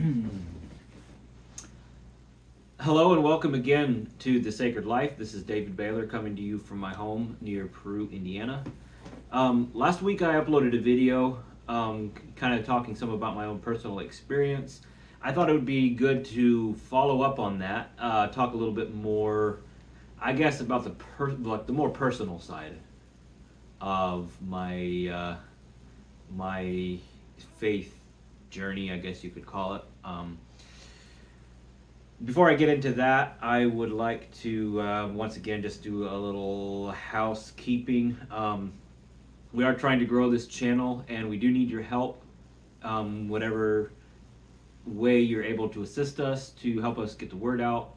Hello and welcome again to The Sacred Life. This is David Baylor coming to you from my home near Peru, Indiana. Last week I uploaded a video kind of talking some about my own personal experience. I thought it would be good to follow up on that, talk a little bit more, I guess, about the more personal side of my faith journey, I guess you could call it. Before I get into that, I would like to once again just do a little housekeeping. We are trying to grow this channel, and we do need your help. Whatever way you're able to assist us to help us get the word out.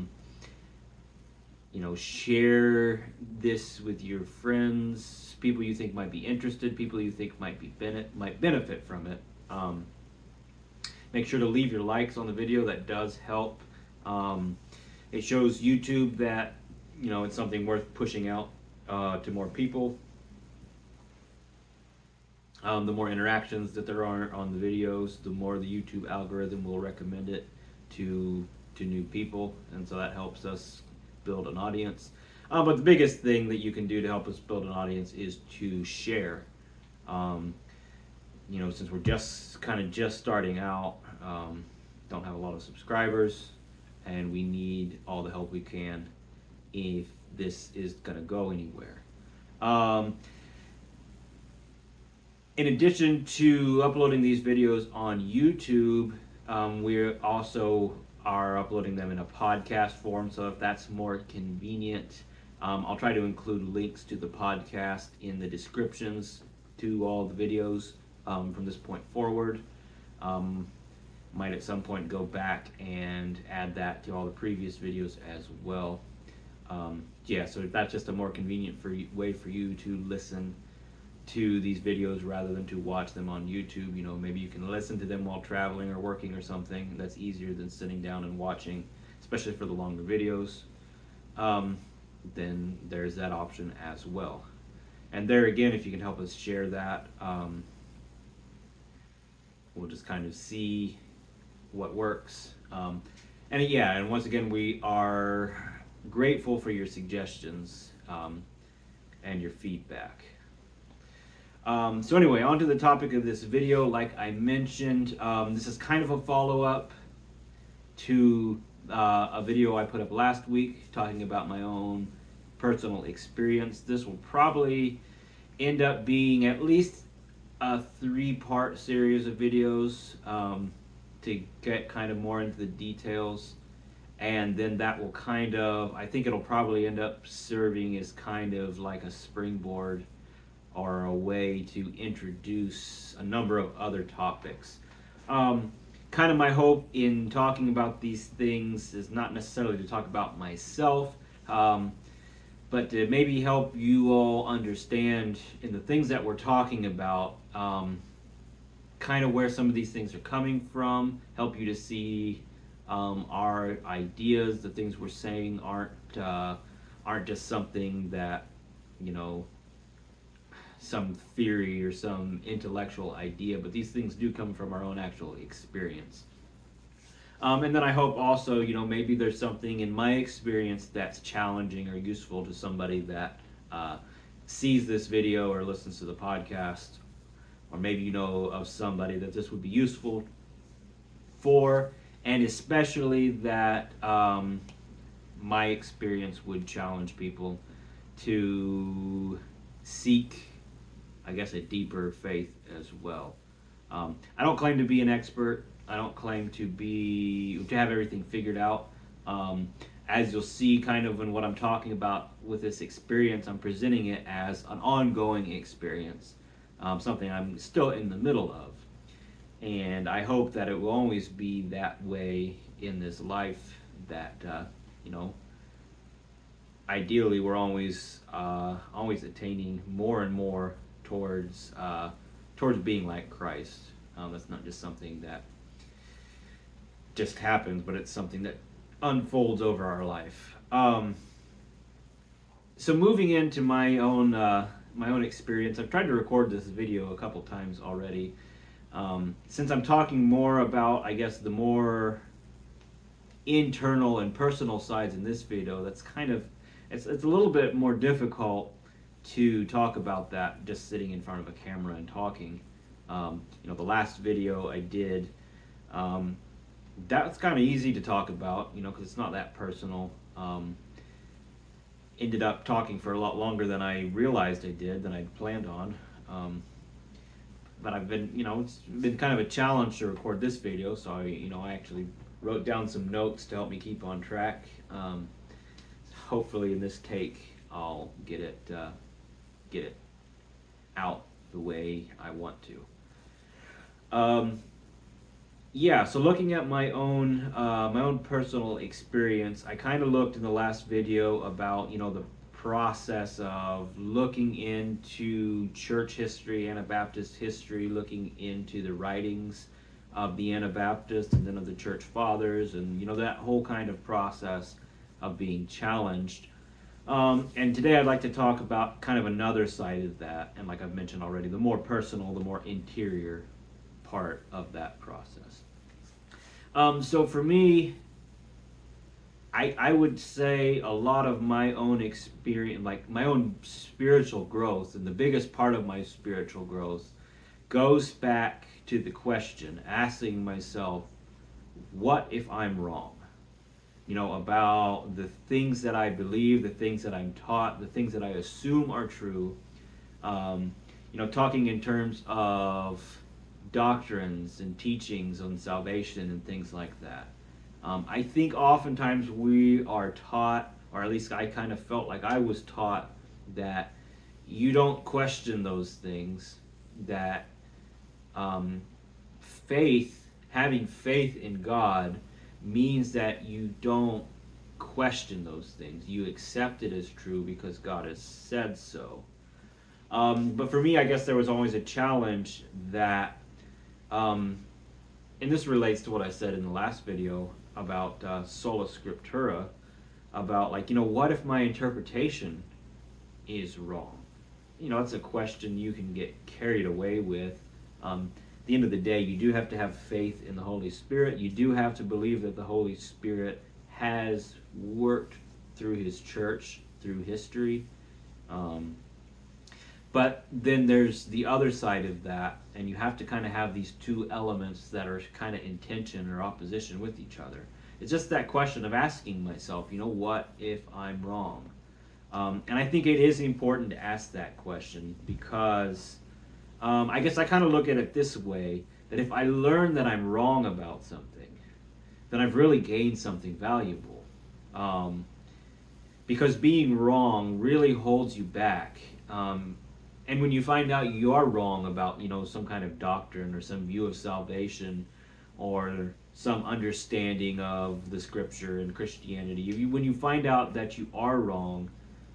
Share this with your friends, people you think might be interested, people you think might benefit from it. Make sure to leave your likes on the video. That does help. It shows YouTube that it's something worth pushing out to more people. The more interactions that there are on the videos, the more the YouTube algorithm will recommend it to new people, and so that helps us build an audience. But the biggest thing that you can do to help us build an audience is to share. Since we're just starting out, don't have a lot of subscribers, and we need all the help we can if this is going to go anywhere. In addition to uploading these videos on YouTube, we also are uploading them in a podcast form, so if that's more convenient, I'll try to include links to the podcast in the descriptions to all the videos from this point forward. Might at some point go back and add that to all the previous videos as well. So that's just a more convenient way for you to listen to these videos rather than to watch them on YouTube. Maybe you can listen to them while traveling or working or something. That's easier than sitting down and watching, especially for the longer videos. Then there's that option as well. And there again, if you can help us share that, we'll just kind of see what works. And once again, we are grateful for your suggestions and your feedback. So anyway, on to the topic of this video. Like I mentioned, this is kind of a follow-up to a video I put up last week talking about my own personal experience. This will probably end up being at least a 3-part series of videos to get kind of more into the details, and then that will I think it'll probably end up serving as kind of like a springboard or a way to introduce a number of other topics. Kind of my hope in talking about these things is not necessarily to talk about myself, but to maybe help you all understand in the things that we're talking about, kind of where some of these things are coming from, help you to see our ideas, the things we're saying aren't just something that, some theory or some intellectual idea, but these things do come from our own actual experience. And then I hope also, maybe there's something in my experience that's challenging or useful to somebody that sees this video or listens to the podcast, or maybe you know of somebody that this would be useful for, and especially that my experience would challenge people to seek, I guess, a deeper faith as well. I don't claim to be an expert. I don't claim to have everything figured out. As you'll see kind of in what I'm talking about with this experience, I'm presenting it as an ongoing experience, something I'm still in the middle of. And I hope that it will always be that way in this life, that, ideally we're always attaining more and more towards being like Christ. That's not just something that just happens, but it's something that unfolds over our life. So moving into my own experience, I've tried to record this video a couple times already, Since I'm talking more about, I guess, the more internal and personal sides in this video, that's kind of, it's a little bit more difficult to talk about that just sitting in front of a camera and talking. The last video I did, that's kind of easy to talk about, because it's not that personal. Ended up talking for a lot longer than I realized I did, than I'd planned on. But I've been, it's been kind of a challenge to record this video, so I actually wrote down some notes to help me keep on track. Hopefully in this take I'll get it out the way I want to. Yeah, so looking at my own personal experience, I kind of looked in the last video about the process of looking into church history, Anabaptist history, looking into the writings of the Anabaptists and then of the church fathers, and that whole kind of process of being challenged. And today I'd like to talk about kind of another side of that, and like I've mentioned already, the more personal, the more interior part of that process. So for me, I would say a lot of my own experience, like my own spiritual growth, and the biggest part of my spiritual growth goes back to the question, asking myself, what if I'm wrong? About the things that I believe, the things that I'm taught, the things that I assume are true. Talking in terms of doctrines and teachings on salvation and things like that. I think oftentimes we are taught, or at least I kind of felt like I was taught, that you don't question those things, that having faith in God means that you don't question those things. You accept it as true because God has said so. But for me, I guess there was always a challenge that, and this relates to what I said in the last video about sola scriptura, about what if my interpretation is wrong? It's a question you can get carried away with. At the end of the day, you do have to have faith in the Holy Spirit. You do have to believe that the Holy Spirit has worked through His church, through history. But then there's the other side of that, and you have to kind of have these two elements that are kind of in tension or opposition with each other. It's just that question of asking myself, what if I'm wrong? And I think it is important to ask that question because I guess I kind of look at it this way, that if I learn that I'm wrong about something, then I've really gained something valuable. Because being wrong really holds you back. And when you find out you are wrong about, some kind of doctrine or some view of salvation or some understanding of the scripture and Christianity, when you find out that you are wrong,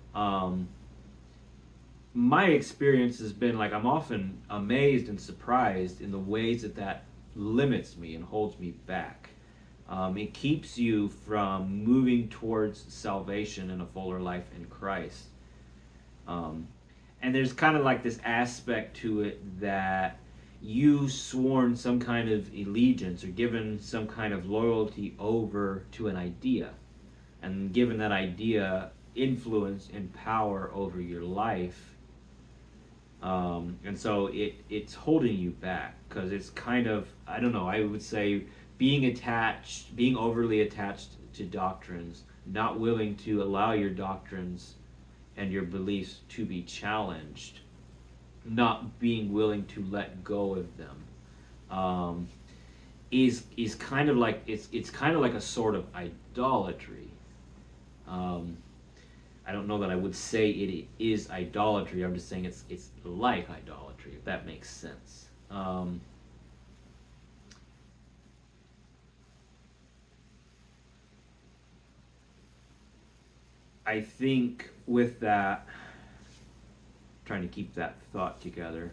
my experience has been like I'm often amazed and surprised in the ways that limits me and holds me back. It keeps you from moving towards salvation and a fuller life in Christ. And there's kind of like this aspect to it that you sworn some kind of allegiance or given some kind of loyalty over to an idea, and given that idea influence and power over your life. And so it's holding you back because it's kind of, I don't know, I would say being overly attached to doctrines, not willing to allow your doctrines and your beliefs to be challenged, not being willing to let go of them, is kind of like it's kind of like a sort of idolatry. I don't know that I would say it is idolatry. I'm just saying it's like idolatry, if that makes sense. I think with that, trying to keep that thought together,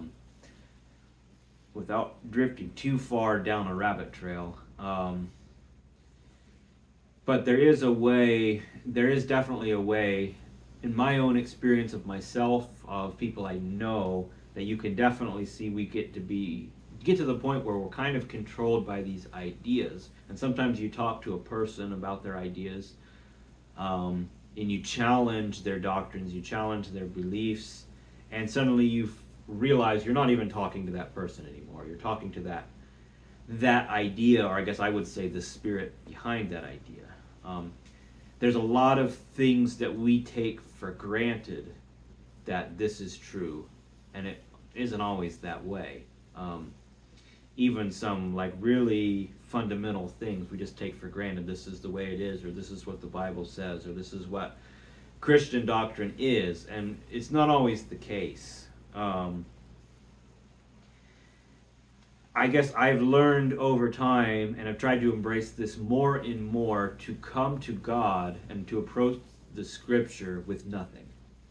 without drifting too far down a rabbit trail, but there is definitely a way, in my own experience of myself, of people I know, that you can definitely see we get get to the point where we're kind of controlled by these ideas. And sometimes you talk to a person about their ideas, and you challenge their doctrines, you challenge their beliefs, and suddenly you realize you're not even talking to that person anymore. You're talking to that idea, or I guess I would say the spirit behind that idea. There's a lot of things that we take for granted that this is true, and it isn't always that way. Even some like really fundamental things we just take for granted. This is the way it is, or this is what the Bible says, or this is what Christian doctrine is, and it's not always the case. I guess I've learned over time, and I've tried to embrace this more and more, to come to God and to approach the Scripture with nothing.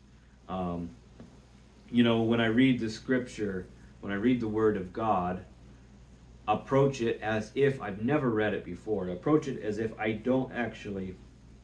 When I read the Scripture, when I read the Word of God, approach it as if I've never read it before. Approach it as if I don't actually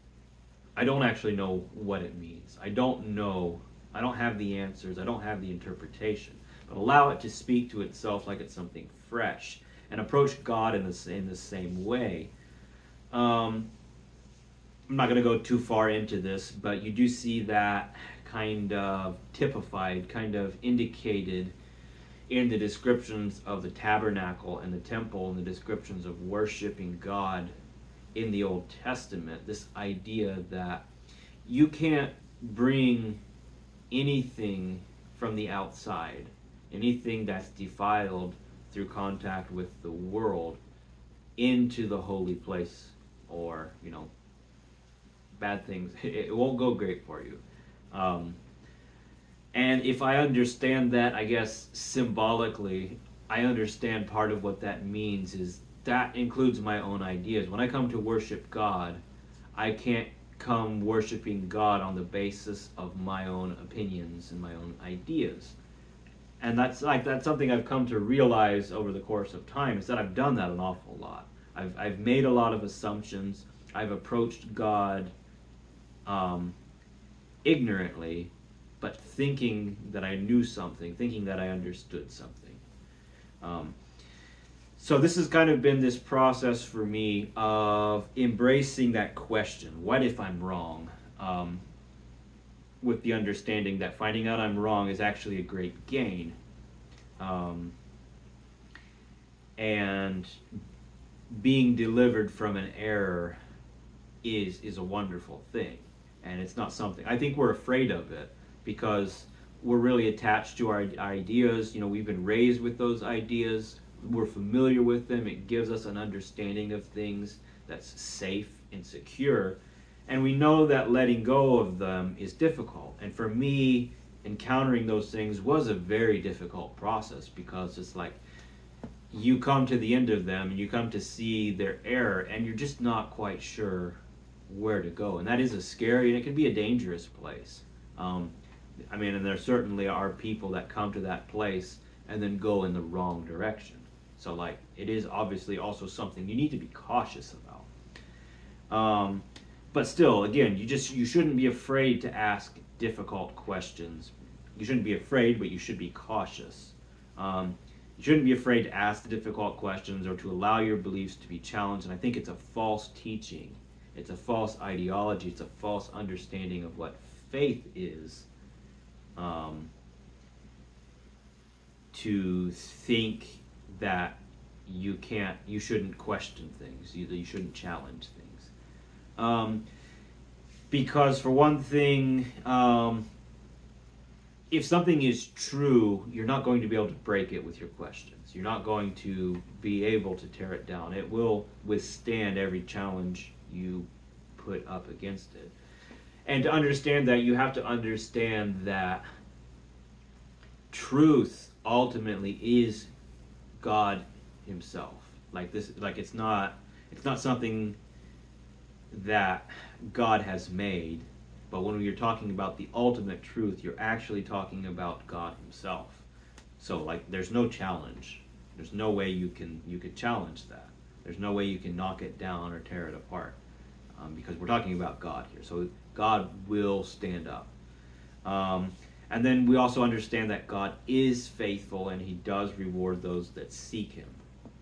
know what it means. I don't have the answers. I don't have the interpretation. But allow it to speak to itself like it's something fresh, and approach God in the same way. I'm not going to go too far into this, but you do see that kind of typified, kind of indicated in the descriptions of the tabernacle and the temple, and the descriptions of worshiping God in the Old Testament. This idea that you can't bring anything from the outside, anything that's defiled through contact with the world, into the holy place, or bad things. It won't go great for you. And if I understand that, I guess symbolically, I understand part of what that means is that includes my own ideas. When I come to worship God, I can't come worshiping God on the basis of my own opinions and my own ideas. And that's something I've come to realize over the course of time, is that I've done that an awful lot. I've made a lot of assumptions. I've approached God ignorantly, but thinking that I knew something, thinking that I understood something. So this has kind of been this process for me of embracing that question, what if I'm wrong? With the understanding that finding out I'm wrong is actually a great gain. And being delivered from an error is a wonderful thing. And it's not something, I think we're afraid of it because we're really attached to our ideas. We've been raised with those ideas. We're familiar with them. It gives us an understanding of things that's safe and secure. And we know that letting go of them is difficult. And for me, encountering those things was a very difficult process, because it's like you come to the end of them and you come to see their error, and you're just not quite sure where to go. And that is a scary, and it can be a dangerous place. And there certainly are people that come to that place and then go in the wrong direction. So it is obviously also something you need to be cautious about. But still, again, you shouldn't be afraid to ask difficult questions. You shouldn't be afraid, but you should be cautious. You shouldn't be afraid to ask the difficult questions or to allow your beliefs to be challenged. And I think it's a false teaching. It's a false ideology. It's a false understanding of what faith is. To think that you shouldn't question things, you shouldn't challenge things. Because for one thing, if something is true, you're not going to be able to break it with your questions. You're not going to be able to tear it down. It will withstand every challenge you put up against it. And to understand that, you have to understand that truth ultimately is God himself. It's not something that God has made, but when you're talking about the ultimate truth, you're actually talking about God himself. So there's no challenge. There's no way you could challenge that. There's no way you can knock it down or tear it apart, because we're talking about God here. So God will stand up. And And then we also understand that God is faithful and he does reward those that seek him.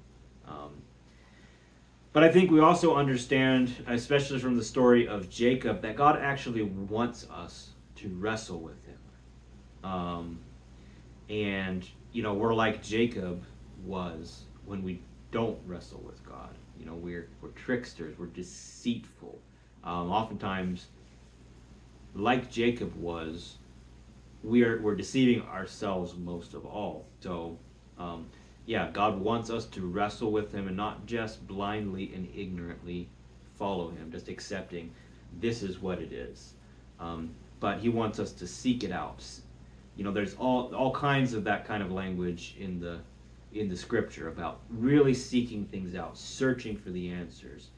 But I think we also understand, especially from the story of Jacob, that God actually wants us to wrestle with him. And, we're like Jacob was when we don't wrestle with God. We're tricksters, we're deceitful. Oftentimes, like Jacob was, we're deceiving ourselves most of all. So, God wants us to wrestle with him and not just blindly and ignorantly follow him, just accepting this is what it is. But he wants us to seek it out. There's all kinds of that kind of language in the scripture about really seeking things out, searching for the answers.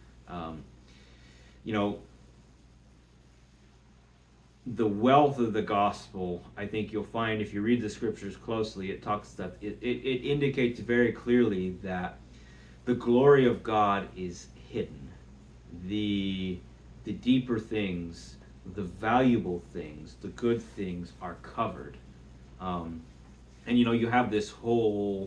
The wealth of the gospel, I think you'll find if you read the scriptures closely, it indicates very clearly that the glory of God is hidden. The deeper things, the valuable things, the good things are covered. And you have this whole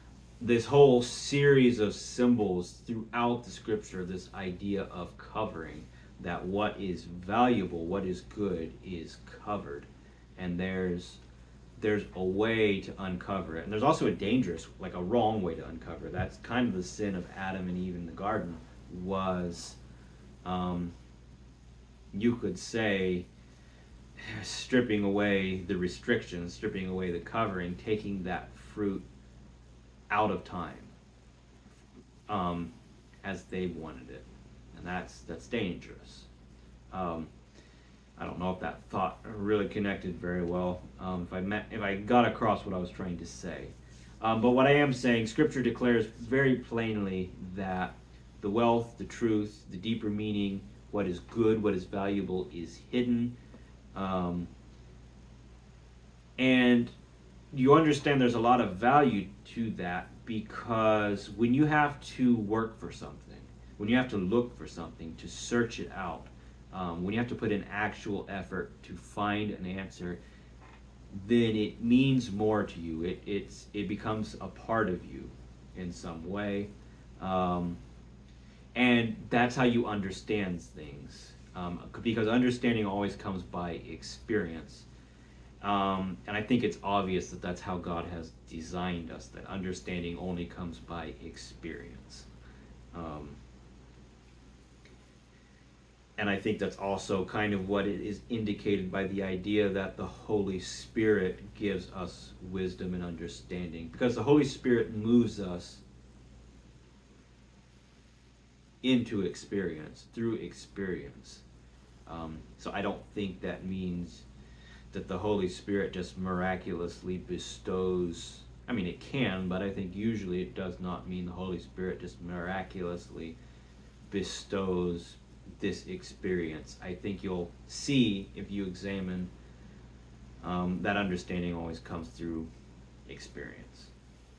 series of symbols throughout the scripture, this idea of covering, that what is valuable, what is good, is covered, and there's a way to uncover it, and there's also a wrong way to uncover it. That's kind of the sin of Adam and Eve in the garden, was you could say stripping away the restrictions, stripping away the covering, taking that fruit out of time as they wanted it. And that's dangerous. I don't know if that thought really connected very well, if I got across what I was trying to say. But what I am saying, Scripture declares very plainly that the wealth, the truth, the deeper meaning, what is good, what is valuable, is hidden. And you understand there's a lot of value to that, because when you have to work for something, when you have to look for something, to search it out, when you have to put in actual effort to find an answer, then it means more to you. It becomes a part of you in some way. And that's how you understand things. Because understanding always comes by experience. And I think it's obvious that that's how God has designed us, that understanding only comes by experience. And I think that's also kind of what it is indicated by the idea that the Holy Spirit gives us wisdom and understanding. Because the Holy Spirit moves us into experience, through experience. So I don't think that means that the Holy Spirit just miraculously bestows. I mean, it can, but I think usually it does not mean the Holy Spirit just miraculously bestows this experience. I think you'll see, if you examine, that understanding always comes through experience.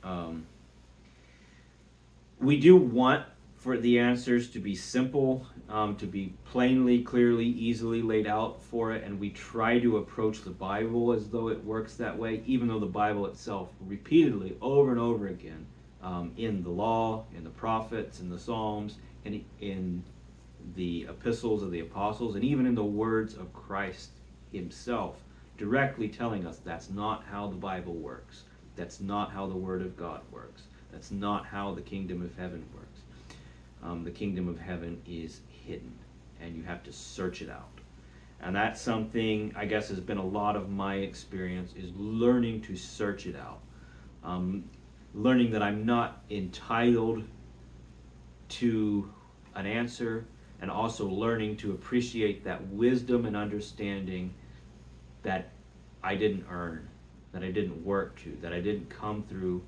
We do want for the answers to be simple, to be plainly, clearly, easily laid out for it, and we try to approach the Bible as though it works that way, even though the Bible itself repeatedly, over and over again, in the law, in the prophets, in the Psalms, and in the epistles of the apostles, and even in the words of Christ himself, directly telling us that's not how the Bible works. That's not how the Word of God works. That's not how the kingdom of heaven works. The kingdom of heaven is hidden, and you have to search it out. And that's something, I guess, has been a lot of my experience, is learning to search it out. Learning that I'm not entitled to an answer, and also learning to appreciate that wisdom and understanding that I didn't earn, that I didn't work to, that I didn't come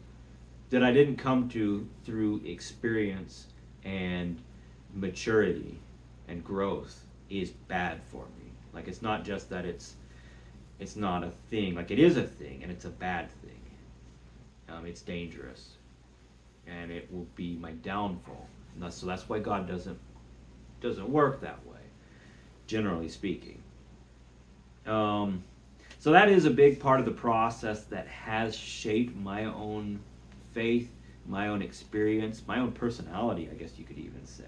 to through experience and maturity and growth, is bad for me. Like, it's not just that it's not a thing. Like, it is a thing, and it's a bad thing. It's dangerous, and it will be my downfall. And so that's why God doesn't work that way, generally speaking. So that is a big part of the process that has shaped my own faith, my own experience, my own personality, I guess you could even say.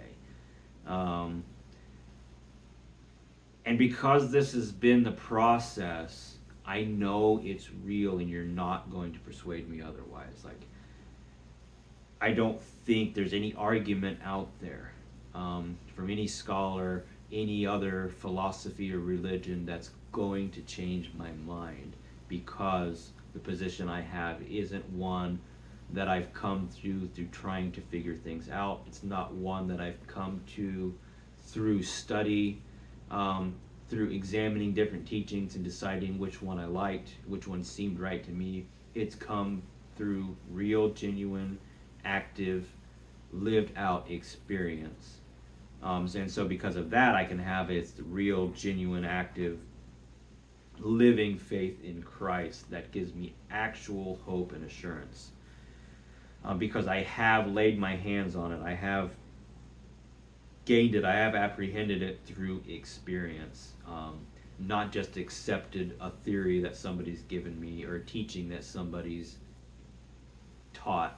And because this has been the process, I know it's real, and you're not going to persuade me otherwise. Like, I don't think there's any argument out there from any scholar, any other philosophy or religion that's going to change my mind, because the position I have isn't one that I've come through trying to figure things out. It's not one that I've come to through study, through examining different teachings and deciding which one I liked, which one seemed right to me. It's come through real, genuine, active, lived out experience. And so because of that, I can have a real, genuine, active, living faith in Christ that gives me actual hope and assurance. Because I have laid my hands on it, I have gained it, I have apprehended it through experience, not just accepted a theory that somebody's given me or a teaching that somebody's taught,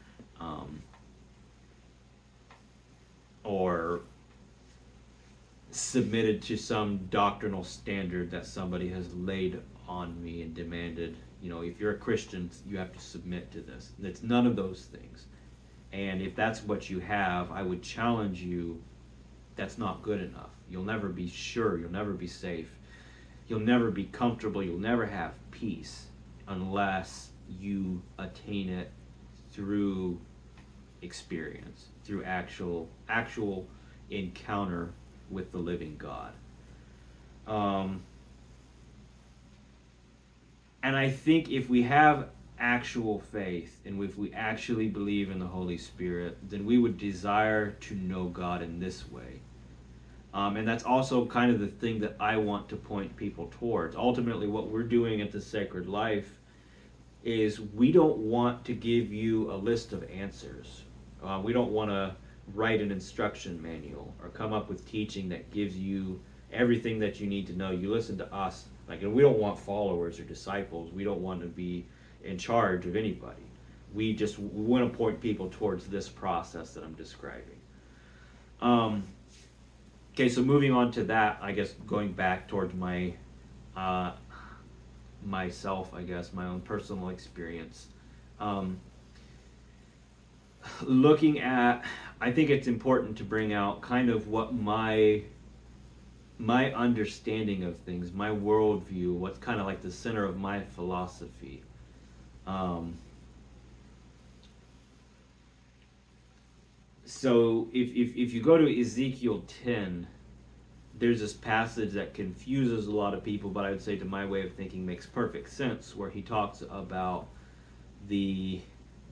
or submitted to some doctrinal standard that somebody has laid on me and demanded, if you're a Christian, you have to submit to this. It's none of those things. And if that's what you have, I would challenge you, that's not good enough. You'll never be sure, you'll never be safe, you'll never be comfortable, you'll never have peace unless you attain it through experience, through actual encounter with the living God. And I think if we have actual faith, and if we actually believe in the Holy Spirit, then we would desire to know God in this way. And that's also kind of the thing that I want to point people towards. Ultimately, what we're doing at the Sacred Life is we don't want to give you a list of answers. We don't want to write an instruction manual or come up with teaching that gives you everything that you need to know. You listen to us. And we don't want followers or disciples. We don't want to be in charge of anybody. We want to point people towards this process that I'm describing. Okay, so moving on to that, I guess going back towards my myself, I guess, my own personal experience. Looking at, I think it's important to bring out kind of what my understanding of things, my worldview, what's kind of like the center of my philosophy. So if you go to Ezekiel 10, there's this passage that confuses a lot of people, but I would say to my way of thinking makes perfect sense, where he talks about the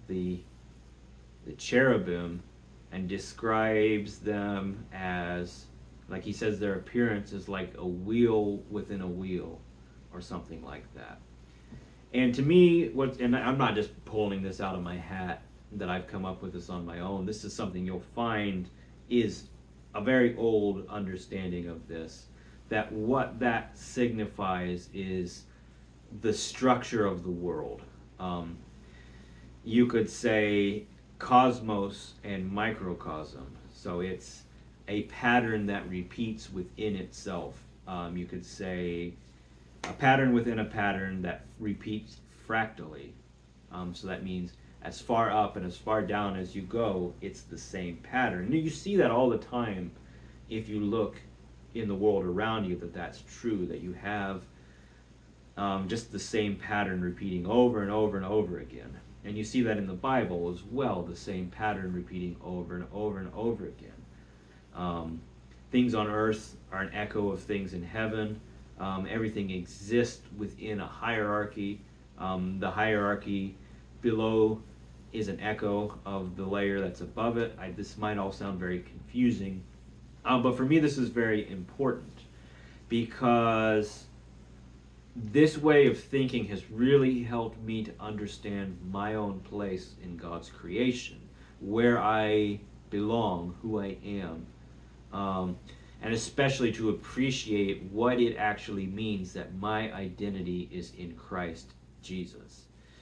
cherubim and describes them as, like he says, their appearance is like a wheel within a wheel, or something like that. And to me, and I'm not just pulling this out of my hat that I've come up with this on my own. This is something you'll find is a very old understanding of this, that what that signifies is the structure of the world. You could say cosmos and microcosm. So it's a pattern that repeats within itself. You could say a pattern within a pattern that repeats fractally. So that means as far up and as far down as you go, it's the same pattern. And you see that all the time if you look in the world around you, that's true, that you have just the same pattern repeating over and over and over again. And you see that in the Bible as well, the same pattern repeating over and over and over again. Things on earth are an echo of things in heaven. Everything exists within a hierarchy. The hierarchy below is an echo of the layer that's above it. This might all sound very confusing, but for me this is very important, because this way of thinking has really helped me to understand my own place in God's creation, where I belong, who I am. and especially to appreciate what it actually means that my identity is in Christ Jesus.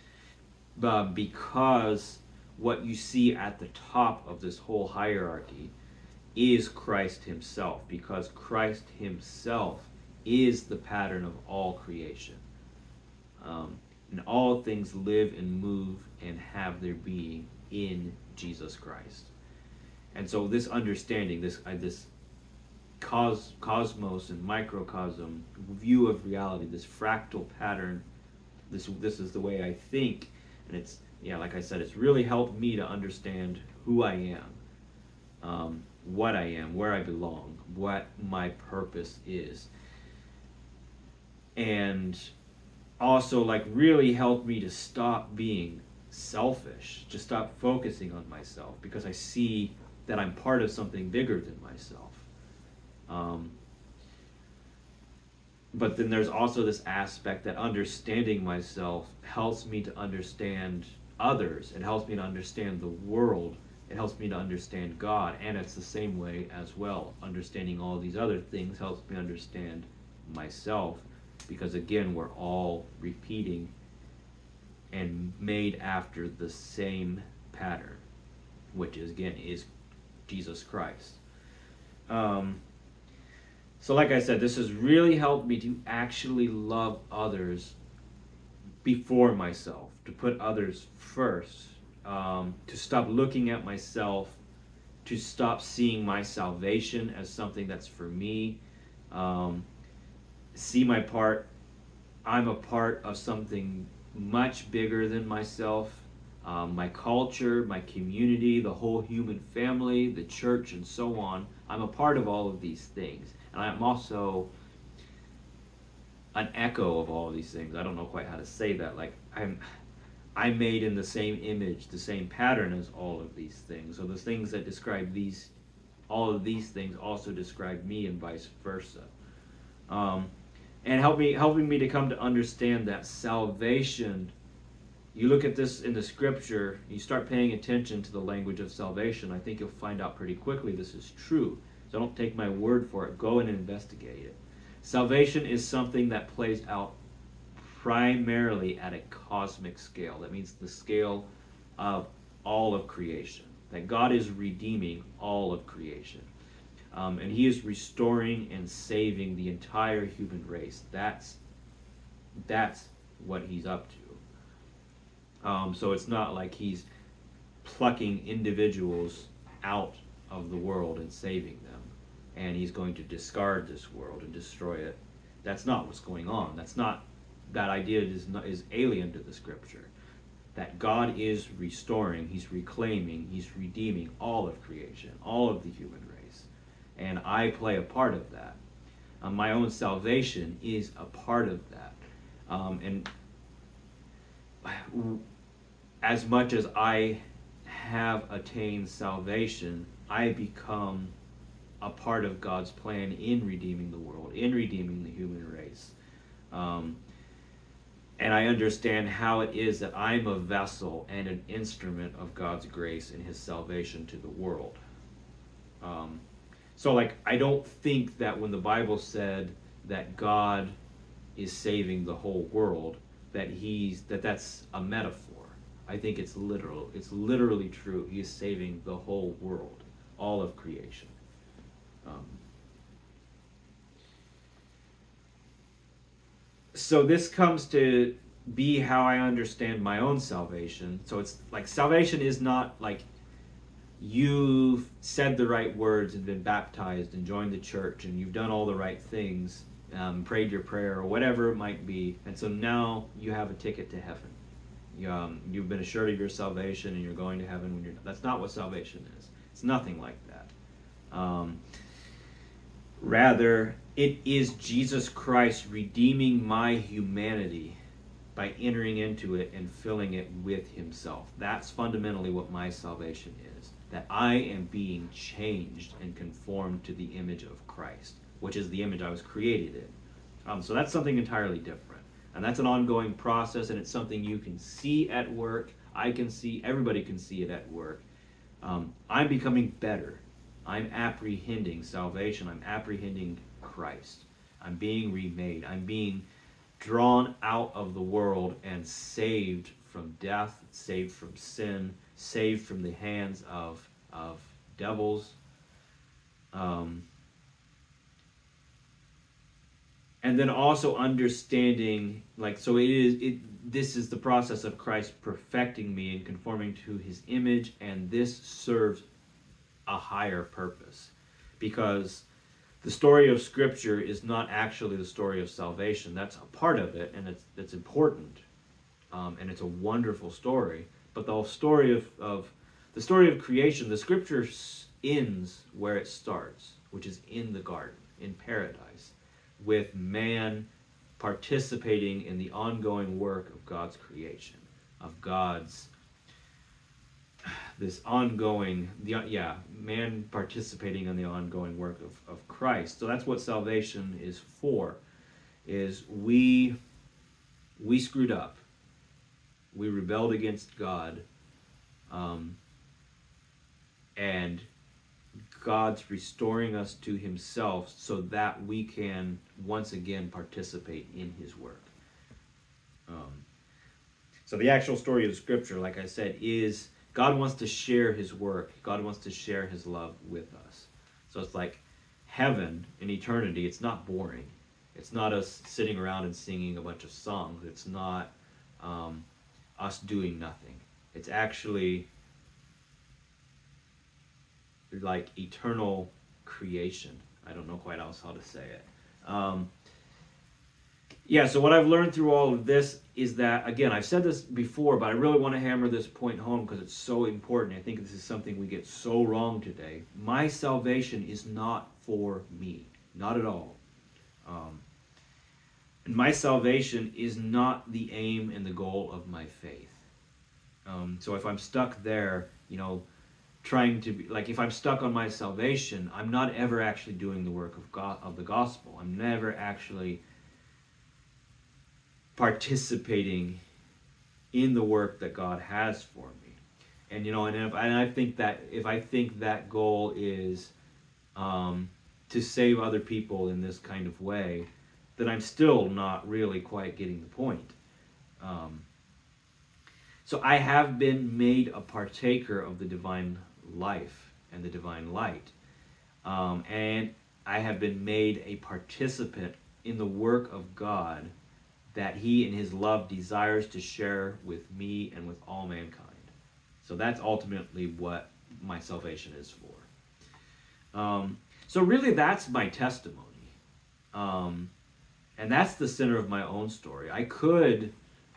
Because what you see at the top of this whole hierarchy is Christ himself, because Christ himself is the pattern of all creation. And all things live and move and have their being in Jesus Christ. And so this understanding, this cosmos and microcosm view of reality, this fractal pattern, this is the way I think, and it's, yeah, like I said, it's really helped me to understand who I am, what I am, where I belong, what my purpose is, and also like really helped me to stop being selfish, to stop focusing on myself, because I see that I'm part of something bigger than myself. But then there's also this aspect that understanding myself helps me to understand others. It helps me to understand the world. It helps me to understand God. And it's the same way as well. Understanding all these other things helps me understand myself, because again, we're all repeating and made after the same pattern, which is, again, is Jesus Christ. So like I said, this has really helped me to actually love others before myself, to put others first, to stop looking at myself, to stop seeing my salvation as something that's for me, see my part. I'm a part of something much bigger than myself. My culture, my community, the whole human family, the church, and so on. I'm a part of all of these things. And I'm also an echo of all of these things. I don't know quite how to say that. Like, I'm made in the same image, the same pattern as all of these things. So the things that describe all of these things also describe me, and vice versa. And helping me to come to understand that salvation, you look at this in the scripture, you start paying attention to the language of salvation, I think you'll find out pretty quickly this is true. So don't take my word for it. Go and investigate it. Salvation is something that plays out primarily at a cosmic scale. That means the scale of all of creation. That God is redeeming all of creation. And he is restoring and saving the entire human race. That's what he's up to. So it's not like he's plucking individuals out of the world and saving them, and he's going to discard this world and destroy it. That's not what's going on. That idea is alien to the scripture. That God is restoring, he's reclaiming, he's redeeming all of creation, all of the human race. And I play a part of that. My own salvation is a part of that. And as much as I have attained salvation, I become a part of God's plan in redeeming the world, in redeeming the human race. And I understand how it is that I'm a vessel and an instrument of God's grace and his salvation to the world. So like, I don't think that when the Bible said that God is saving the whole world, that's a metaphor. I think it's literal. It's literally true. He is saving the whole world, all of creation. So this comes to be how I understand my own salvation. So it's like, salvation is not like you've said the right words and been baptized and joined the church and you've done all the right things, prayed your prayer or whatever it might be, and so now you have a ticket to heaven. You've been assured of your salvation and you're going to heaven when you're. That's not what salvation is. It's nothing like that. Rather, it is Jesus Christ redeeming my humanity by entering into it and filling it with himself. That's fundamentally what my salvation is. That I am being changed and conformed to the image of Christ, which is the image I was created in. So that's something entirely different. And that's an ongoing process, and it's something you can see at work. I can see, everybody can see it at work. I'm becoming better. I'm apprehending salvation. I'm apprehending Christ. I'm being remade. I'm being drawn out of the world and saved from death, saved from sin, saved from the hands of devils. And then also understanding, like, so this is the process of Christ perfecting me and conforming to his image, and this serves a higher purpose, because the story of Scripture is not actually the story of salvation. That's a part of it, and it's important, and it's a wonderful story. But the whole story of the story of creation, the Scripture ends where it starts, which is in the garden, in paradise, with man participating in the ongoing work of God's creation, of God's man participating in the ongoing work of Christ. So that's what salvation is for, is we screwed up. We rebelled against God, and God's restoring us to himself so that we can once again participate in his work. So the actual story of Scripture, like I said, is God wants to share his work. God wants to share his love with us. So it's like heaven in eternity. It's not boring. It's not us sitting around and singing a bunch of songs. It's not us doing nothing. It's actually like eternal creation. I don't know quite else how to say it. So what I've learned through all of this is that, again, I've said this before, but I really want to hammer this point home because it's so important. I think this is something we get so wrong today. My salvation is not for me. Not at all. And my salvation is not the aim and the goal of my faith. So if I'm stuck there, trying to be, like, if I'm stuck on my salvation, I'm not ever actually doing the work of God, of the gospel. I'm never actually participating in the work that God has for me. And I think that if I think that goal is to save other people in this kind of way, then I'm still not really quite getting the point. So I have been made a partaker of the divine life and the divine light. And I have been made a participant in the work of God that he in his love desires to share with me and with all mankind. So that's ultimately what my salvation is for. So really that's my testimony. And that's the center of my own story. I could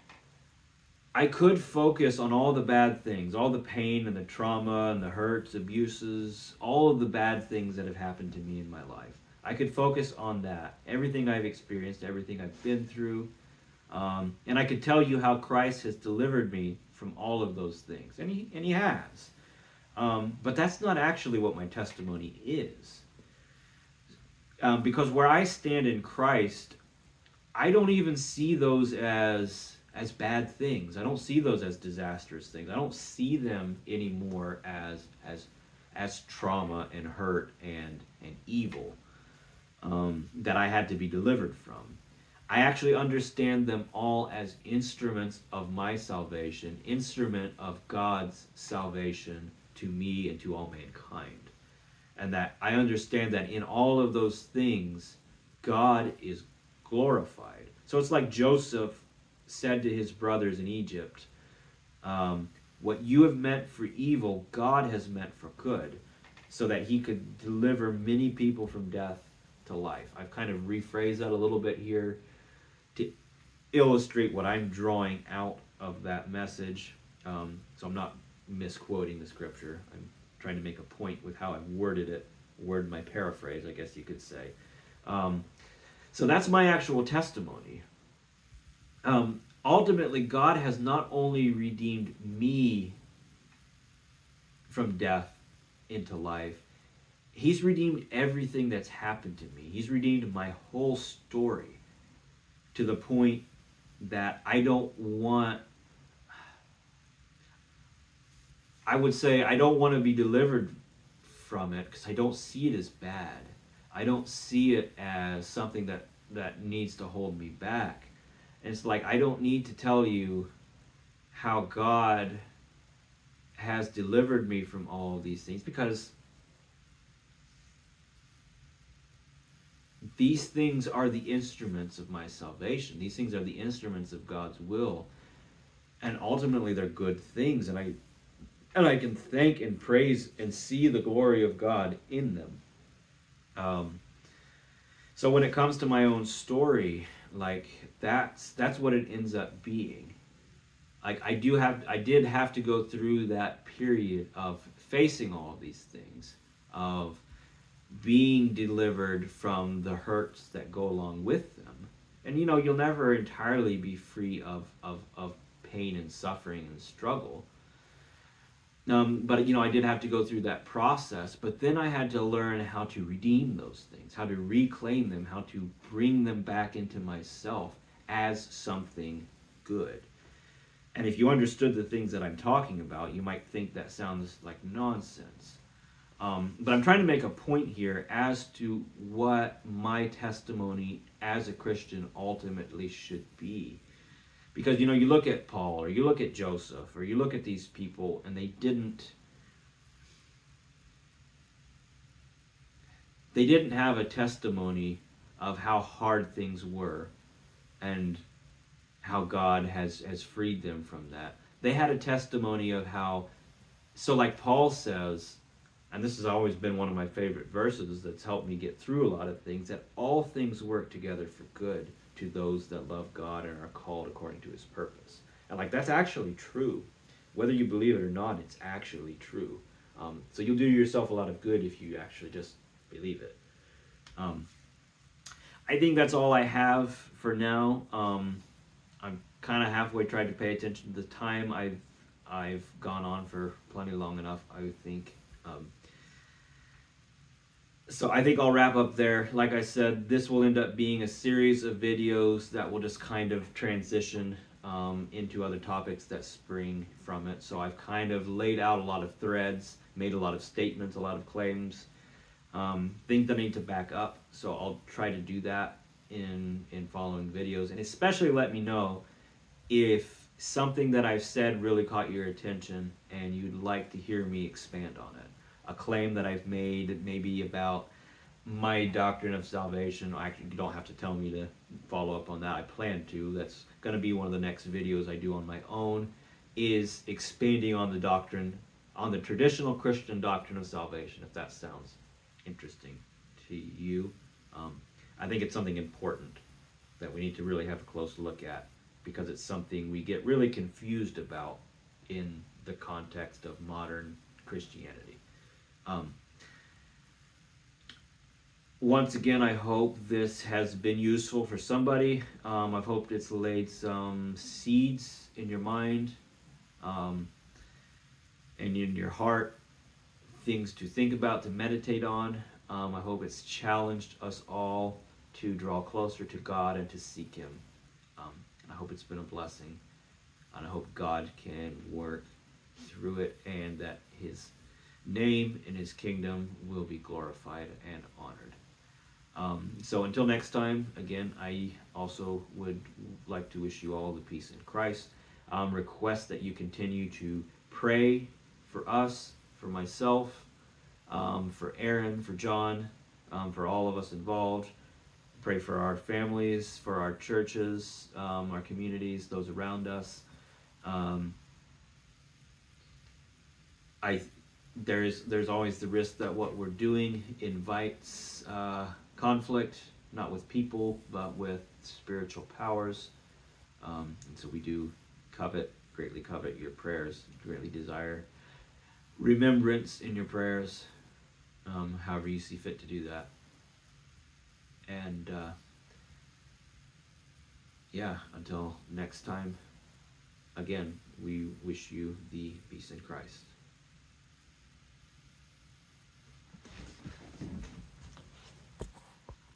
focus on all the bad things, all the pain and the trauma and the hurts, abuses, all of the bad things that have happened to me in my life. I could focus on that, everything I've experienced, everything I've been through, and I could tell you how Christ has delivered me from all of those things, and he has. But that's not actually what my testimony is, because where I stand in Christ, I don't even see those as bad things. I don't see those as disastrous things. I don't see them anymore as trauma and hurt and evil that I had to be delivered from. I actually understand them all as instruments of my salvation, instrument of God's salvation to me and to all mankind. And that I understand that in all of those things, God is glorified. So it's like Joseph said to his brothers in Egypt, what you have meant for evil, God has meant for good, so that he could deliver many people from death to life. I've kind of rephrased that a little bit here to illustrate what I'm drawing out of that message. So I'm not misquoting the scripture. I'm trying to make a point with how I've worded my paraphrase, I guess you could say. So that's my actual testimony. Ultimately, God has not only redeemed me from death into life, he's redeemed everything that's happened to me. He's redeemed my whole story to the point that I don't want to be delivered from it because I don't see it as bad. I don't see it as something that needs to hold me back. And it's like, I don't need to tell you how God has delivered me from all of these things, because these things are the instruments of my salvation. These things are the instruments of God's will. And ultimately they're good things, and I can thank and praise and see the glory of God in them. So when it comes to my own story, like that's what it ends up being. Like I did have to go through that period of facing all of these things, of being delivered from the hurts that go along with them. And you'll never entirely be free of pain and suffering and struggle. But I did have to go through that process. But then I had to learn how to redeem those things, how to reclaim them, how to bring them back into myself as something good. And if you understood the things that I'm talking about, you might think that sounds like nonsense. But I'm trying to make a point here as to what my testimony as a Christian ultimately should be. Because, you look at Paul, or you look at Joseph, or you look at these people, and they didn't have a testimony of how hard things were and how God has freed them from that. They had a testimony of how, so like Paul says, and this has always been one of my favorite verses that's helped me get through a lot of things, that all things work together for good to those that love God and are called according to his purpose. And like, that's actually true. Whether you believe it or not, it's actually true. So you'll do yourself a lot of good if you actually just believe it. I think that's all I have for now. I'm kind of halfway tried to pay attention to the time. I've gone on for plenty long enough, I would think. So I think I'll wrap up there. Like I said, this will end up being a series of videos that will just kind of transition into other topics that spring from it. So I've kind of laid out a lot of threads, made a lot of statements, a lot of claims, things that I need to back up. So I'll try to do that in following videos. And especially let me know if something that I've said really caught your attention and you'd like to hear me expand on it. A claim that I've made maybe about my doctrine of salvation. Actually, you don't have to tell me to follow up on that. I plan to. That's going to be one of the next videos I do on my own, is expanding on the doctrine, on the traditional Christian doctrine of salvation, if that sounds interesting to you. I think it's something important that we need to really have a close look at, because it's something we get really confused about in the context of modern Christianity. Once again, I hope this has been useful for somebody. I've hoped it's laid some seeds in your mind and in your heart, things to think about, to meditate on. I hope it's challenged us all to draw closer to God and to seek him. I hope it's been a blessing, and I hope God can work through it, and that his name and his kingdom will be glorified and honored. So until next time, again, I also would like to wish you all the peace in Christ. Request that you continue to pray for us, for myself, for Aaron, for John, for all of us involved. Pray for our families, for our churches, our communities, those around us. There's always the risk that what we're doing invites conflict, not with people, but with spiritual powers. And so we do greatly covet your prayers, greatly desire remembrance in your prayers, however you see fit to do that. And until next time, again, we wish you the peace in Christ.